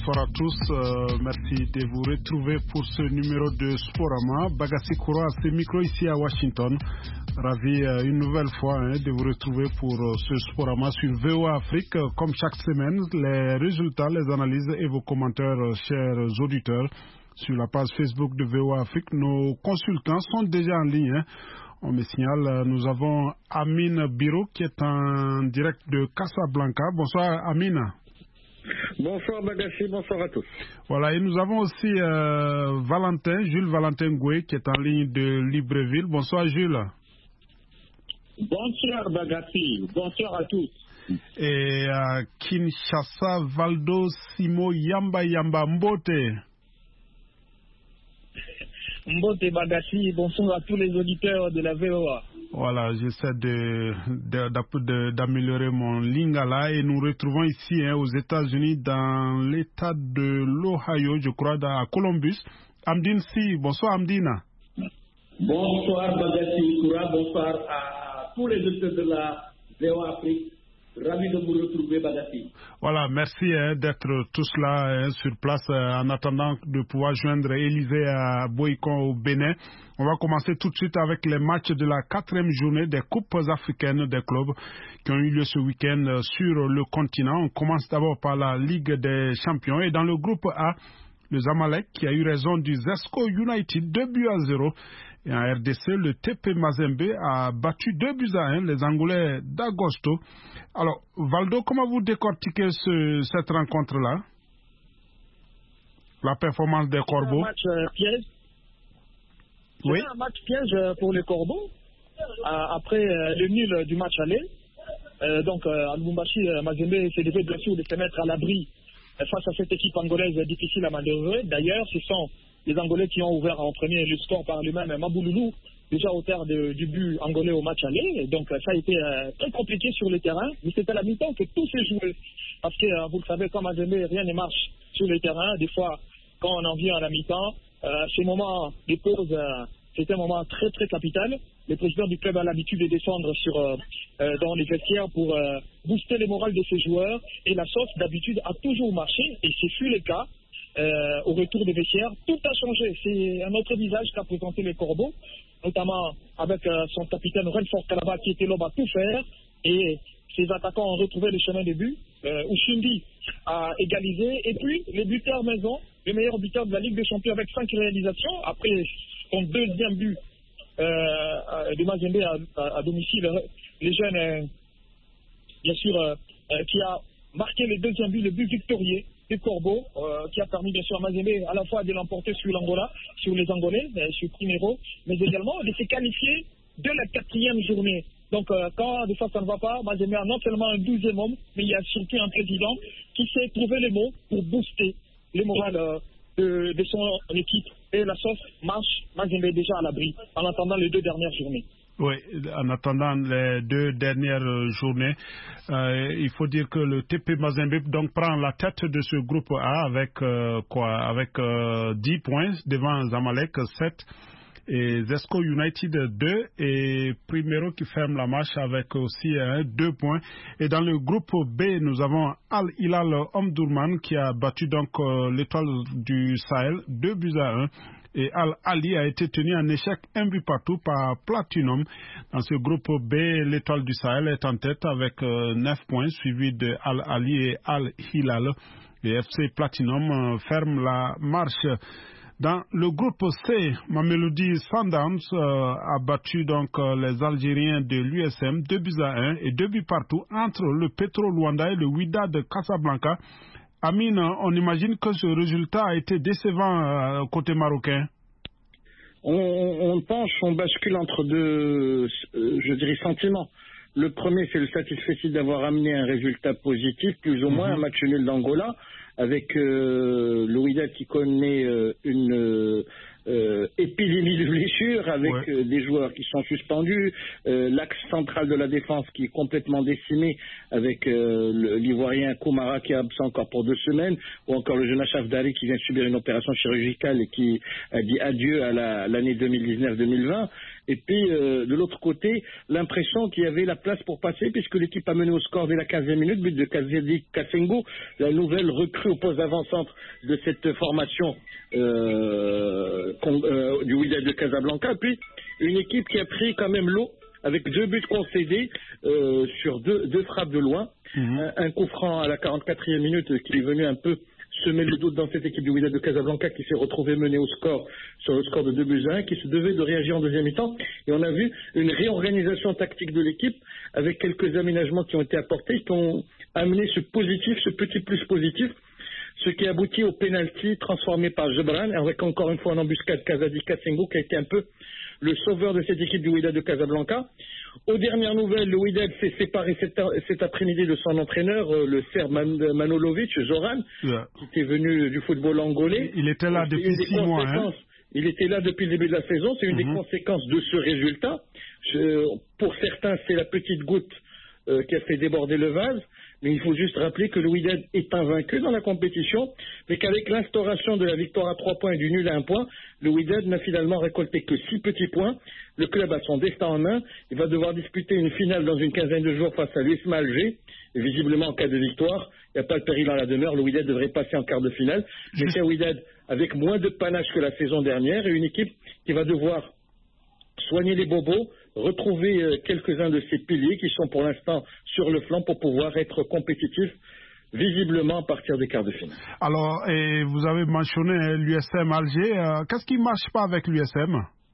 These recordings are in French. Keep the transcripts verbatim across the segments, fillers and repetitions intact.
bonsoir à tous. Euh, merci de vous retrouver pour ce numéro de Sporama. Bagassi Koura à ce micro ici à Washington. Ravi euh, une nouvelle fois hein, de vous retrouver pour euh, ce Sporama sur V O A Afrique. Comme chaque semaine, les résultats, les analyses et vos commentaires, euh, chers auditeurs, sur la page Facebook de V O A Afrique. Nos consultants sont déjà en ligne. Hein. On me signale, nous avons Amine Biro qui est en direct de Casablanca. Bonsoir Amine. Bonsoir Bagassi, bonsoir à tous. Voilà, et nous avons aussi euh, Valentin, Jules Valentin Goué qui est en ligne de Libreville. Bonsoir Jules. Bonsoir Bagassi, bonsoir à tous. Et à Kinshasa, Valdo Simo Yamba Yamba Mbote. Mbote Bagassi, bonsoir à tous les auditeurs de la V O A. Voilà, j'essaie de, de, de, d'améliorer mon lingala et nous retrouvons ici hein, aux États-Unis dans l'état de l'Ohio, je crois, à Columbus. Amdine Si, bonsoir Amdina. Bonsoir Bagassi Koura, bonsoir à tous les auditeurs de la V O A Afrique. Ravi de vous retrouver, Bagassi. Voilà, merci hein, d'être tous là hein, sur place euh, en attendant de pouvoir joindre Élisée à Boïkon au Bénin. On va commencer tout de suite avec les matchs de la quatrième journée des Coupes africaines des clubs qui ont eu lieu ce week-end euh, sur le continent. On commence d'abord par la Ligue des champions et dans le groupe A, le Zamalek qui a eu raison du Zesco United deux buts à zéro. Et en R D C, le T P Mazembe a battu deux buts à un les Angolais d'Agosto. Alors, Valdo, comment vous décortiquez ce, cette rencontre-là? La performance des Corbeaux. Un match euh, piège. Oui. Un match piège pour les Corbeaux. Euh, après euh, le nul du match aller. Euh, donc, euh, à Lubumbashi, euh, Mazembe s'est devait bien sûr de se mettre à l'abri euh, face à cette équipe angolaise difficile à manœuvrer. D'ailleurs, ce sont les Angolais qui ont ouvert en premier le score par lui-même Mabouloulou, déjà au terme de, du but angolais au match aller. Donc ça a été euh, très compliqué sur le terrain, mais c'est à la mi-temps que tout s'est joué. Parce que euh, vous le savez, comme Mazembe, rien ne marche sur le terrain. Des fois, quand on en vient à la mi-temps, euh, ce moment de pause, euh, c'est un moment très très capital. Le président du club a l'habitude de descendre sur, euh, euh, dans les vestiaires pour euh, booster le moral de ses joueurs. Et la sauce, d'habitude, a toujours marché, et ce fut le cas. Euh, au retour des vestiaires, tout a changé. C'est un autre visage qu'a présenté les Corbeaux, notamment avec euh, son capitaine Renfort Kalaba qui était l'homme à tout faire, et ses attaquants ont retrouvé le chemin de but. Euh, Ushindi a égalisé, et puis le buteur maison, le meilleur buteur de la Ligue des Champions avec cinq réalisations, après son deuxième but euh, de Mazembe à, à, à domicile, les jeunes, euh, bien sûr, euh, euh, qui a marqué le deuxième but, le but victorieux du Corbeau, euh, qui a permis bien sûr à Mazembe à la fois de l'emporter sur l'Angola, sur les Angolais, euh, sur Primero, mais également de se qualifier de la quatrième journée. Donc euh, quand des fois ça ne va pas, Mazembe a non seulement un douzième homme, mais il y a surtout un président qui sait trouver les mots pour booster le moral euh, de, de son équipe. Et la sauce marche, Mazembe est déjà à l'abri en attendant les deux dernières journées. Oui, en attendant les deux dernières journées, euh, il faut dire que le T P Mazembe donc prend la tête de ce groupe A avec euh, quoi, avec euh, dix points devant Zamalek sept et Zesco United deux et Primero qui ferme la marche avec aussi euh, deux points. Et dans le groupe B, nous avons Al Hilal Omdurman qui a battu donc euh, l'étoile du Sahel deux buts à un. Et Al-Ali a été tenu en échec un but partout par Platinum. Dans ce groupe B, l'étoile du Sahel est en tête avec euh, neuf points, suivi de Al-Ali et Al-Hilal. Et F C Platinum euh, ferme la marche. Dans le groupe C, Mamelodi Sundowns euh, a battu donc euh, les Algériens de l'U S M deux buts à un et deux buts partout entre le Petro Luanda et le Wydad de Casablanca. Amine, on imagine que ce résultat a été décevant euh, côté marocain. On, on penche, on bascule entre deux, euh, je dirais, sentiments. Le premier, c'est le satisfait d'avoir amené un résultat positif, plus ou moins, mm-hmm. un match nul d'Angola, avec euh, le Wydad qui connaît euh, une euh, euh, épidémie de blessures, avec ouais. euh, des joueurs qui sont suspendus, euh, l'axe central de la défense qui est complètement décimé, avec euh, l'Ivoirien Koumara qui est absent encore pour deux semaines, ou encore le jeune Achraf Dari qui vient subir une opération chirurgicale et qui a dit adieu à l'année la, deux mille dix-neuf deux mille vingt. Et puis, euh, de l'autre côté, l'impression qu'il y avait la place pour passer, puisque l'équipe a mené au score dès la quinzième minute, but de Kazedi Kassengo, la nouvelle recrue au poste d'avant-centre de cette formation euh, euh, du Wydad de Casablanca. Et puis, une équipe qui a pris quand même l'eau, avec deux buts concédés euh, sur deux, deux frappes de loin. Mmh. Un, un coup franc à la quarante-quatrième minute qui est venu un peu semer le doute dans cette équipe du Wydad de Casablanca qui s'est retrouvée menée au score, sur le score de deux buts à un, qui se devait de réagir en deuxième mi-temps. Et on a vu une réorganisation tactique de l'équipe avec quelques aménagements qui ont été apportés, qui ont amené ce positif, ce petit plus positif, ce qui aboutit au pénalty transformé par Gebran, avec encore une fois en embuscade Kazadi Kassengo qui a été un peu le sauveur de cette équipe du Wydad de Casablanca. Aux dernières nouvelles, le Wydad s'est séparé cet, cet après-midi de son entraîneur, euh, le Serbe Man Manolovic, Zoran, yeah. qui était venu du football angolais. Il était là depuis six mois. Hein. Il était là depuis le début de la saison. C'est une mm-hmm. des conséquences de ce résultat. Je, pour certains, c'est la petite goutte euh, qui a fait déborder le vase. Mais il faut juste rappeler que le Wydad est invaincu dans la compétition, mais qu'avec l'instauration de la victoire à trois points et du nul à un point, le Wydad n'a finalement récolté que six petits points. Le club a son destin en main. Il va devoir disputer une finale dans une quinzaine de jours face à l'U S M Alger. Et visiblement, en cas de victoire, il n'y a pas de péril en la demeure. Le Wydad devrait passer en quart de finale. Mais c'est un Wydad avec moins de panache que la saison dernière et une équipe qui va devoir soigner les bobos, retrouver euh, quelques-uns de ces piliers qui sont pour l'instant sur le flanc pour pouvoir être compétitifs visiblement à partir des quarts de finale. Alors, et vous avez mentionné l'U S M Alger. Euh, qu'est-ce qui ne marche pas avec l'U S M?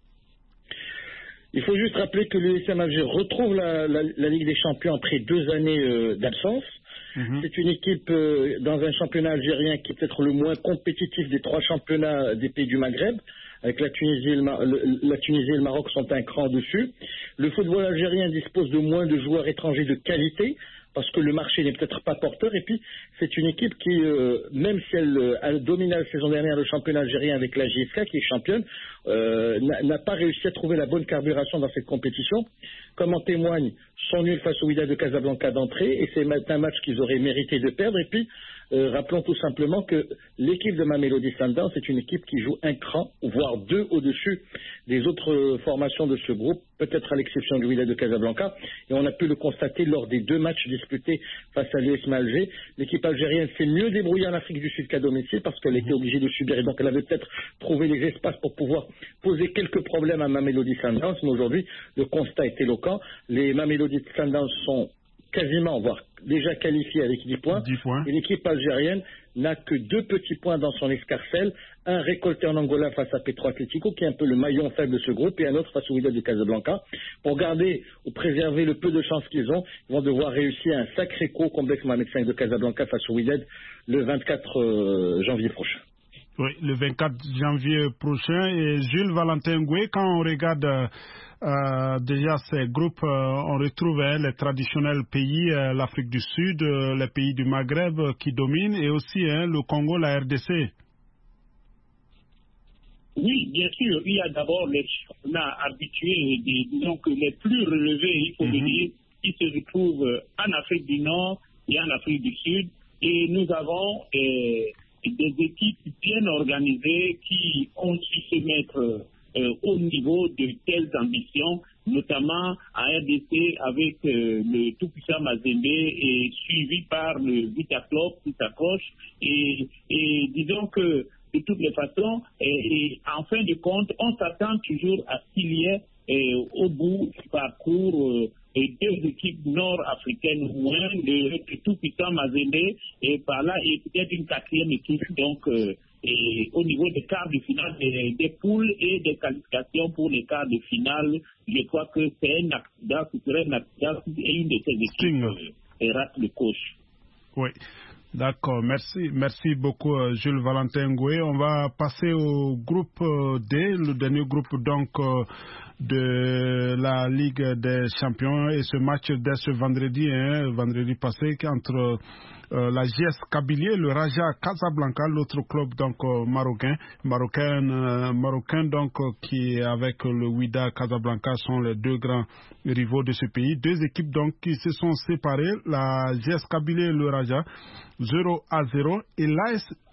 Il faut juste rappeler que l'U S M Alger retrouve la, la, la Ligue des Champions après deux années euh, d'absence. Mmh. C'est une équipe euh, dans un championnat algérien qui est peut-être le moins compétitif des trois championnats des pays du Maghreb. Avec la Tunisie, et le, Mar le, la Tunisie et le Maroc sont un cran dessus. Le football algérien dispose de moins de joueurs étrangers de qualité parce que le marché n'est peut-être pas porteur. Et puis, c'est une équipe qui, euh, même si elle euh, a dominé la saison dernière le championnat algérien avec la J S K, qui est championne, euh, n'a pas réussi à trouver la bonne carburation dans cette compétition. Comme en témoigne son nul face au Wydad de Casablanca d'entrée. Et c'est un match qu'ils auraient mérité de perdre. Et puis, Euh, rappelons tout simplement que l'équipe de Mamelodi Sundowns est une équipe qui joue un cran, voire deux au-dessus des autres euh, formations de ce groupe, peut-être à l'exception du Wydad de Casablanca. Et on a pu le constater lors des deux matchs disputés face à l'U S M Alger. L'équipe algérienne s'est mieux débrouillée en Afrique du Sud qu'à domicile parce qu'elle était obligée de subir et donc elle avait peut-être trouvé les espaces pour pouvoir poser quelques problèmes à Mamelodi Sundowns. Mais aujourd'hui, le constat est éloquent. Les Mamelodi Sundowns sont quasiment, voire déjà qualifié avec dix points. dix points. Et l'équipe algérienne n'a que deux petits points dans son escarcelle. Un récolté en Angola face à Petro Atlético, qui est un peu le maillon faible de ce groupe, et un autre face au Wydad de Casablanca. Pour garder ou préserver le peu de chance qu'ils ont, ils vont devoir réussir un sacré coup au complexe Mohamed cinq de Casablanca face au Wydad le vingt-quatre janvier prochain. Oui, le vingt-quatre janvier prochain. Et Jules Valentin Goué, quand on regarde euh, déjà ces groupes, euh, on retrouve hein, les traditionnels pays, euh, l'Afrique du Sud, euh, les pays du Maghreb euh, qui dominent, et aussi hein, le Congo, la R D C. Oui, bien sûr. Il y a d'abord les championnats habitués, disons que les plus relevés, il faut mm-hmm. le dire, qui se retrouvent en Afrique du Nord et en Afrique du Sud. Et nous avons euh, des équipes bien organisées qui ont su se mettre euh, au niveau de telles ambitions, notamment à R D C avec euh, le tout-puissant Mazembe et suivi par le Vita Club qui s'accroche. Et, et disons que de toutes les façons, et, et en fin de compte, on s'attend toujours à ce qu'il y ait et, au bout du parcours euh, et deux équipes nord-africaines ou un de, de tout-puissant Mazembe et par là, et peut-être une quatrième équipe, donc euh, et au niveau des quarts de finale des, des poules et des qualifications pour les quarts de finale, je crois que c'est un accident, ce serait un accident et une de ces équipes euh, rate le coach. Oui. D'accord, merci, merci beaucoup Jules Valentin Goué. On va passer au groupe D, le dernier groupe donc de la Ligue des Champions, et ce match dès ce vendredi, hein, vendredi passé, entre euh, la J S Kabylie et le Raja Casablanca, l'autre club donc euh, marocain, marocain, euh, marocain donc euh, qui avec le Wydad Casablanca sont les deux grands rivaux de ce pays. Deux équipes donc qui se sont séparées, la J S Kabylie et le Raja, zéro à zéro, et l'A S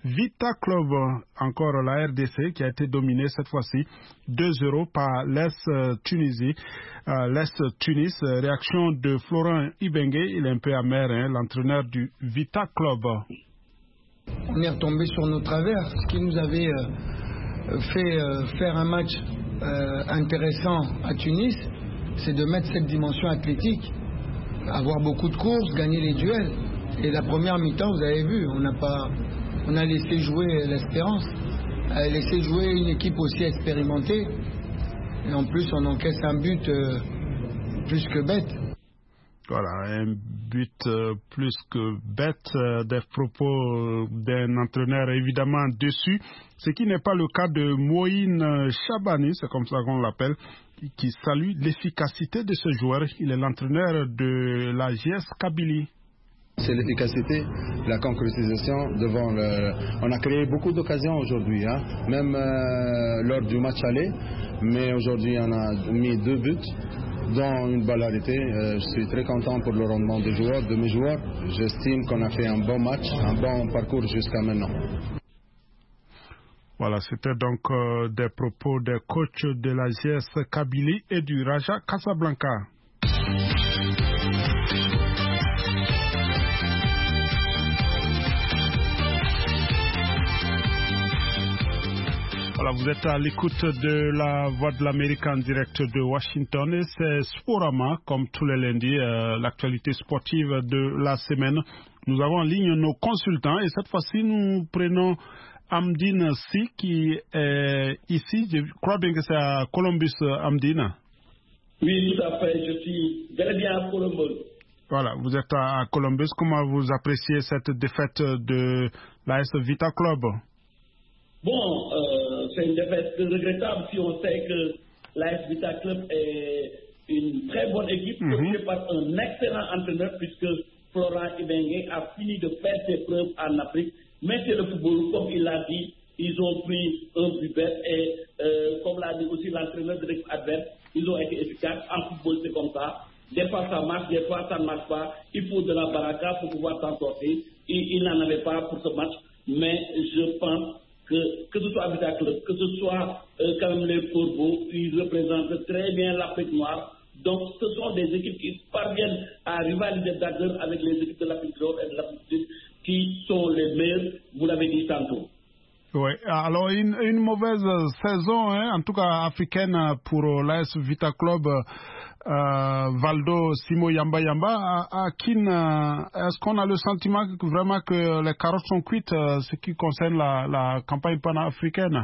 Vita Club, encore la R D C, qui a été dominée cette fois-ci deux zéro par l'Est Tunisie, euh, l'Est Tunis. Réaction de Florent Ibenge, il est un peu amer, hein, l'entraîneur du Vita Club. On est retombé sur nos travers, ce qui nous avait euh, fait euh, faire un match euh, intéressant à Tunis, c'est de mettre cette dimension athlétique, avoir beaucoup de courses, gagner les duels. Et la première mi-temps, vous avez vu, on n'a pas, on a laissé jouer l'Espérance, on a laissé jouer une équipe aussi expérimentée. Et en plus, on encaisse un but euh, plus que bête. Voilà, un but euh, plus que bête, euh, des propos euh, d'un entraîneur évidemment déçu, ce qui n'est pas le cas de Moïne Chabani, c'est comme ça qu'on l'appelle, qui salue l'efficacité de ce joueur. Il est l'entraîneur de la G S Kabylie. C'est l'efficacité, la concrétisation devant le... On a créé beaucoup d'occasions aujourd'hui, hein, même euh, lors du match aller, mais aujourd'hui on a mis deux buts, dont une balle arrêtée. Euh, je suis très content pour le rendement des joueurs, de mes joueurs. J'estime qu'on a fait un bon match, un bon parcours jusqu'à maintenant. Voilà, c'était donc euh, des propos des coachs de la G S Kabylie et du Raja Casablanca. Voilà, vous êtes à l'écoute de la Voix de l'Amérique en direct de Washington et c'est Sporama, comme tous les lundis, euh, l'actualité sportive de la semaine. Nous avons en ligne nos consultants et cette fois-ci nous prenons Amdine Si qui est ici. Je crois bien que c'est à Columbus, Amdine. Oui, tout à fait. Je suis bel et bien à Columbus. Voilà, vous êtes à Columbus. Comment vous appréciez cette défaite de l'A S Vita Club? Bon, euh, c'est une défaite regrettable si on sait que l'A S Vita Club est une très bonne équipe, coachée mm-hmm. par un excellent entraîneur, puisque Florent Ibenge a fini de faire ses preuves en Afrique. Mais c'est le football, comme il l'a dit, ils ont pris un but bête et euh, comme l'a dit aussi l'entraîneur de l'équipe adverse, ils ont été efficaces. En football, c'est comme ça. Des fois, ça marche, des fois, ça ne marche pas. Il faut de la baraka pour pouvoir s'en sortir. Il, il n'en avait pas pour ce match, mais je pense que, que ce soit Vita Club, que ce soit euh, quand même les Corbeaux, ils représentent très bien l'Afrique noire. Donc, ce sont des équipes qui parviennent à rivaliser d'ailleurs avec les équipes de l'Afrique du Nord et de l'Afrique du Sud, qui sont les meilleurs, vous l'avez dit tantôt. Oui, alors une, une mauvaise saison, hein, en tout cas africaine pour l'A S Vita Club. Euh, Valdo Simo Yamba Yamba, à, à Kin, euh, est-ce qu'on a le sentiment que vraiment que les carottes sont cuites, euh, ce qui concerne la, la campagne panafricaine?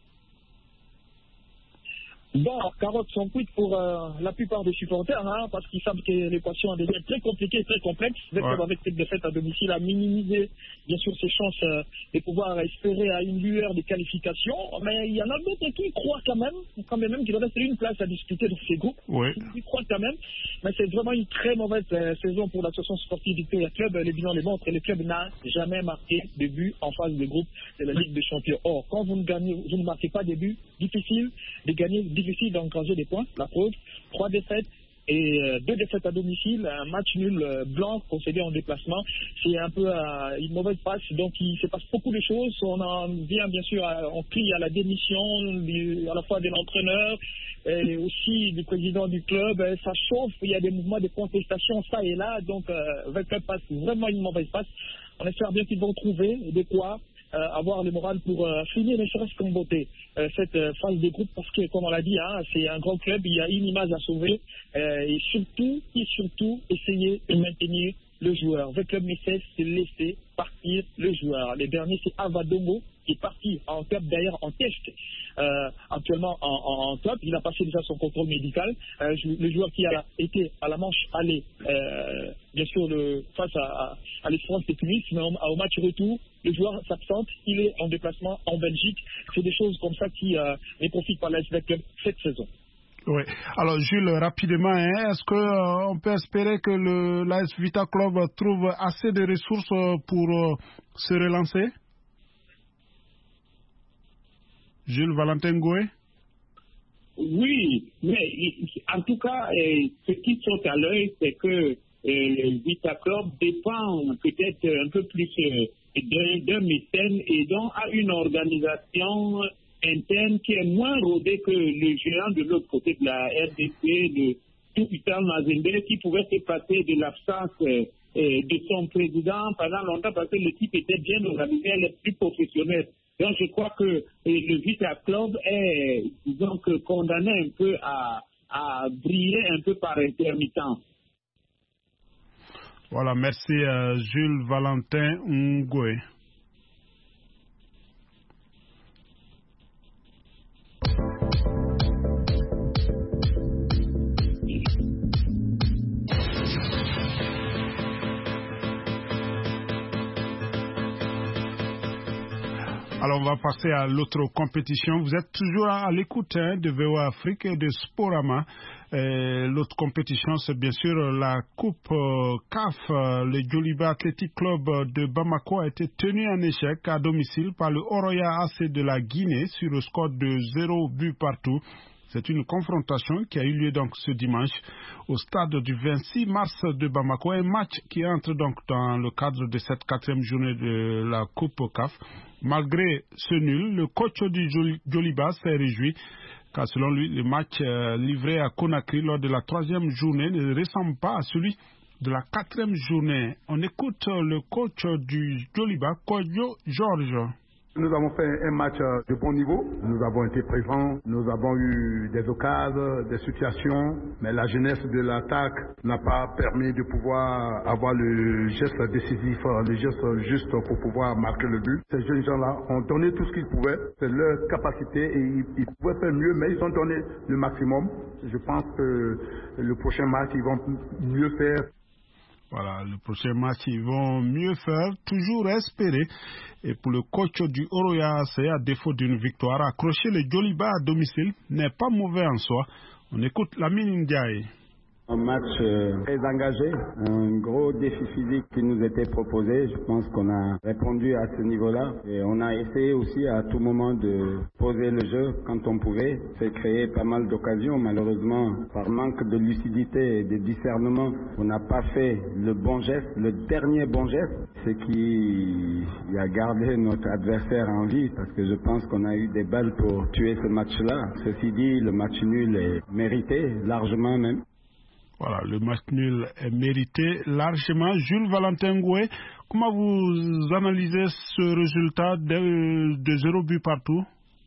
Bon, carottes sont cuites pour euh, la plupart des supporters, hein, parce qu'ils savent que l'équation devient très compliquée, très complexe. Ouais. Avec cette défaite à domicile, à minimiser bien sûr ses chances euh, de pouvoir espérer à une lueur de qualification. Mais il y en a d'autres qui croient quand même, quand même qu'il reste une place à discuter dans ces groupes. Ouais. Ils croient quand même. Mais c'est vraiment une très mauvaise euh, saison pour l'association sportive Victoria Club. Les bilans les montrent et le club n'a jamais marqué de but en phase de groupe de la Ligue des Champions. Or, quand vous ne gagnez, vous ne marquez pas de but, difficile de gagner, difficile d'engranger des points. La preuve, trois défaites et euh, deux défaites à domicile, un match nul euh, blanc concédé en déplacement. C'est un peu euh, une mauvaise passe, donc il se passe beaucoup de choses. On en vient bien sûr, à, on crie à la démission du, à la fois de l'entraîneur et aussi du président du club. Ça chauffe, il y a des mouvements de contestation ça et là, donc euh, le club passe vraiment une mauvaise passe. On espère bien qu'ils vont trouver de quoi Euh, avoir le moral pour euh, finir, ne serait-ce qu'en beauté, euh, cette euh, phase de groupe, parce que, comme on l'a dit, hein, c'est un grand club, il y a une image à sauver, euh, et surtout, et surtout, essayer de maintenir le joueur. Le club ne cesse de laisser partir le joueur. Le dernier, c'est Avadomo, qui est parti en top, d'ailleurs en test, euh, actuellement en, en, en top. Il a passé déjà son contrôle médical. Euh, le joueur qui a été à la manche allé, euh, bien sûr, le, face à, à l'Espérance de Tunis, mais au, au match retour, le joueur s'absente, il est en déplacement en Belgique. C'est des choses comme ça qui euh, ne profitent pas à l'A S V Club cette saison. Oui. Alors, Jules, rapidement, hein, est-ce qu'on euh, peut espérer que le l'A S Vita Club trouve assez de ressources pour euh, se relancer? Jules Valentin Goué? Oui, mais en tout cas, euh, ce qui saute à l'œil, c'est que euh, le Vita Club dépend peut-être un peu plus euh, d'un mécène et donc à une organisation interne qui est moins rodée que le géant de l'autre côté de la R D C, de Tupital Mazembe, qui pouvait se passer de l'absence euh, de son président pendant longtemps parce que l'équipe était bien organisée, elle est plus professionnelle. Donc je crois que euh, le Vita Club est, disons que, condamné un peu à, à briller un peu par intermittence. Voilà, merci euh, Jules Valentin Ngoué. Alors, on va passer à l'autre compétition. Vous êtes toujours à, à l'écoute hein, de V O A Afrique et de Sporama. Et l'autre compétition, c'est bien sûr la Coupe euh, C A F. Le Djoliba Athletic Club de Bamako a été tenu en échec à domicile par le Oroya A C de la Guinée sur le score de zéro but partout. C'est une confrontation qui a eu lieu donc ce dimanche au stade du vingt-six mars de Bamako. Un match qui entre donc dans le cadre de cette quatrième journée de la Coupe C A F. Malgré ce nul, le coach du Djoliba s'est réjoui car selon lui, le match euh, livré à Conakry lors de la troisième journée ne ressemble pas à celui de la quatrième journée. On écoute le coach du Djoliba, Kodjo Georges. Nous avons fait un match de bon niveau, nous avons été présents, nous avons eu des occasions, des situations, mais la jeunesse de l'attaque n'a pas permis de pouvoir avoir le geste décisif, le geste juste pour pouvoir marquer le but. Ces jeunes gens-là ont donné tout ce qu'ils pouvaient, c'est leur capacité et ils, ils pouvaient faire mieux, mais ils ont donné le maximum. Je pense que le prochain match, ils vont mieux faire. Voilà, le prochain match, ils vont mieux faire, toujours espérer. Et pour le coach du Oroya A C, à défaut d'une victoire, accrocher le Djoliba à domicile n'est pas mauvais en soi. On écoute Lamine Ndiaye. Un match euh, très engagé, un gros défi physique qui nous était proposé. Je pense qu'on a répondu à ce niveau-là et on a essayé aussi à tout moment de poser le jeu quand on pouvait. C'est créer pas mal d'occasions. Malheureusement, par manque de lucidité et de discernement, on n'a pas fait le bon geste, le dernier bon geste, ce qui a gardé notre adversaire en vie parce que je pense qu'on a eu des balles pour tuer ce match-là. Ceci dit, le match nul est mérité, largement même. Voilà, le match nul est mérité largement. Jules Valentin Ngoué, comment vous analysez ce résultat de, de zéro but partout?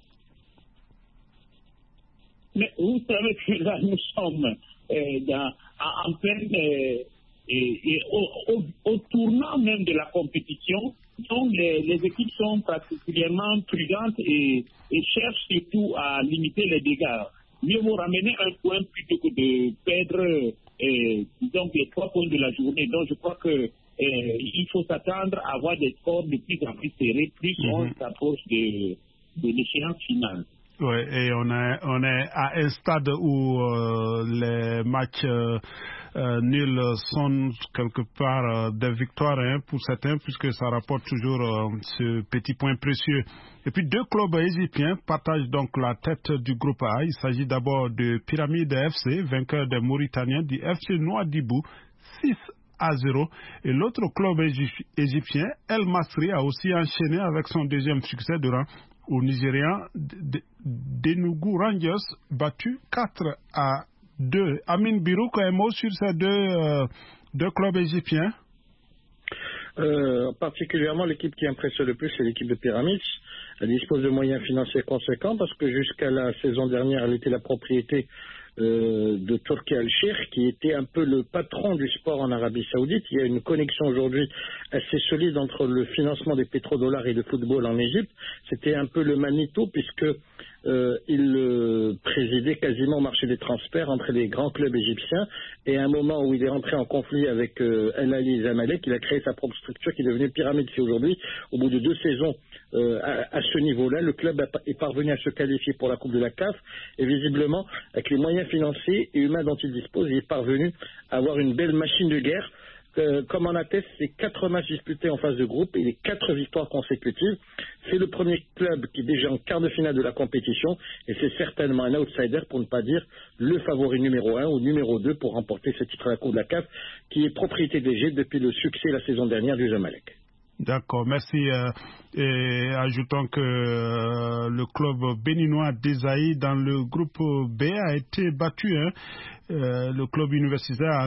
Mais vous savez que là, nous sommes euh, dans, en pleine, euh, et, et au, au, au tournant même de la compétition. Donc les, les équipes sont particulièrement prudentes et, et cherchent surtout à limiter les dégâts. Mieux vaut ramener un point plutôt que de perdre euh, disons, les trois points de la journée. Donc je crois que euh, il faut s'attendre à avoir des scores de plus en plus serrés, plus mm-hmm. on s'approche de, de l'échéance finale. Oui, et on est, on est à un stade où euh, les matchs euh, euh, nuls sont quelque part euh, des victoires hein, pour certains, puisque ça rapporte toujours euh, ce petit point précieux. Et puis deux clubs égyptiens partagent donc la tête du groupe A. Il s'agit d'abord de Pyramide F C, vainqueur des Mauritaniens du F C Nouadhibou, six à zéro. Et l'autre club égyptien, El Masri, a aussi enchaîné avec son deuxième succès de rang au Nigérian d'Enugu Rangers, battu quatre à deux. Amin Birouk, un mot sur ces deux, euh, deux clubs égyptiens? Euh, particulièrement, l'équipe qui impressionne le plus, c'est l'équipe de Pyramids. Elle dispose de moyens financiers conséquents parce que jusqu'à la saison dernière, elle était la propriété euh, de Turki Al-Sheikh, qui était un peu le patron du sport en Arabie Saoudite. Il y a une connexion aujourd'hui assez solide entre le financement des pétrodollars et le football en Égypte. C'était un peu le Manito puisque euh, il euh, présidait quasiment au marché des transferts entre les grands clubs égyptiens. Et à un moment où il est rentré en conflit avec euh, El Ali Zamalek, il a créé sa propre structure qui est devenue Pyramide. Et aujourd'hui, au bout de deux saisons euh, à, à ce niveau-là, le club a, est parvenu à se qualifier pour la Coupe de la C A F et visiblement, avec les moyens financiers et humains dont il dispose, il est parvenu à avoir une belle machine de guerre. Euh, comme en atteste, c'est quatre matchs disputés en phase de groupe et les quatre victoires consécutives. C'est le premier club qui est déjà en quart de finale de la compétition et c'est certainement un outsider, pour ne pas dire le favori numéro un ou numéro deux pour remporter ce titre à la Coupe de la C A F qui est propriété des G depuis le succès la saison dernière du Zamalek. D'accord, merci. Euh, et ajoutons que euh, le club béninois d'Esaïe dans le groupe B a été battu. Hein. Euh, le club universitaire a